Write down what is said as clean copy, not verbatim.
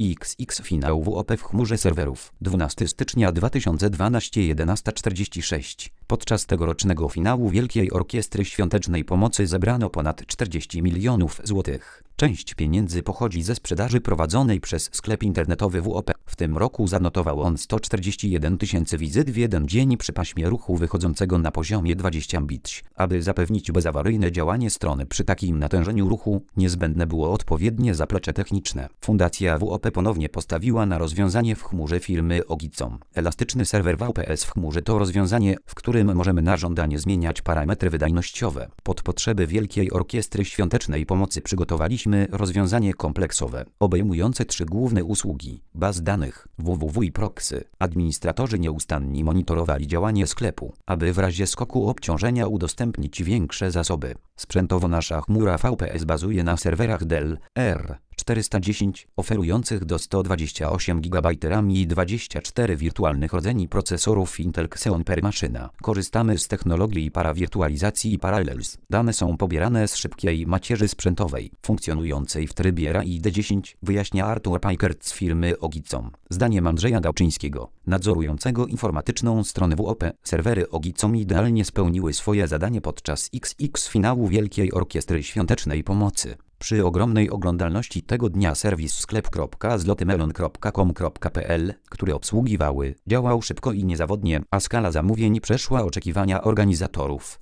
XX finał WOP w chmurze serwerów. 12 stycznia 2012 11:46. Podczas tegorocznego finału Wielkiej Orkiestry Świątecznej Pomocy zebrano ponad 40 milionów złotych. Część pieniędzy pochodzi ze sprzedaży prowadzonej przez sklep internetowy WOP. W tym roku zanotował on 141 tysięcy wizyt w jeden dzień przy paśmie ruchu wychodzącego na poziomie 20 Mbit. Aby zapewnić bezawaryjne działanie strony przy takim natężeniu ruchu, niezbędne było odpowiednie zaplecze techniczne. Fundacja WOP ponownie postawiła na rozwiązanie w chmurze firmy Ogicom. Elastyczny serwer VPS w chmurze to rozwiązanie, w którym możemy na żądanie zmieniać parametry wydajnościowe. Pod potrzeby Wielkiej Orkiestry Świątecznej Pomocy przygotowaliśmy rozwiązanie kompleksowe, obejmujące 3 główne usługi: baz danych, www i proxy. Administratorzy nieustannie monitorowali działanie sklepu, aby w razie skoku obciążenia udostępnić większe zasoby. Sprzętowo nasza chmura VPS bazuje na serwerach Dell R410 oferujących do 128 GB RAM i 24 wirtualnych rdzeni procesorów Intel Xeon per maszyna. Korzystamy z technologii parawirtualizacji i Parallels. Dane są pobierane z szybkiej macierzy sprzętowej, funkcjonującej w trybie RAID 10, wyjaśnia Artur Pajkert z firmy Ogicom. Zdaniem Andrzeja Dałczyńskiego, nadzorującego informatyczną stronę WOP, serwery Ogicom idealnie spełniły swoje zadanie podczas XX finału Wielkiej Orkiestry Świątecznej Pomocy. Przy ogromnej oglądalności tego dnia serwis sklep.zlotymelon.com.pl, który obsługiwały, działał szybko i niezawodnie, a skala zamówień przeszła oczekiwania organizatorów.